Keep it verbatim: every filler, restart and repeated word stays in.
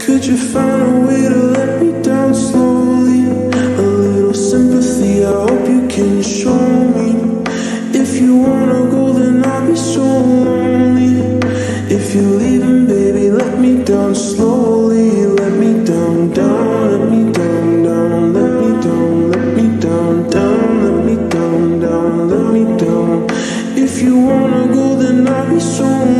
Could you find a way to let me down slowly? A little sympathy, I hope you can show me. If you wanna go, then I'll be so lonely. If you're leaving, baby, let me down slowly. Let me down, down, let me down, down, let me down, let me down, down, let me down, down, let me down. If you wanna go, then I'll be so lonely.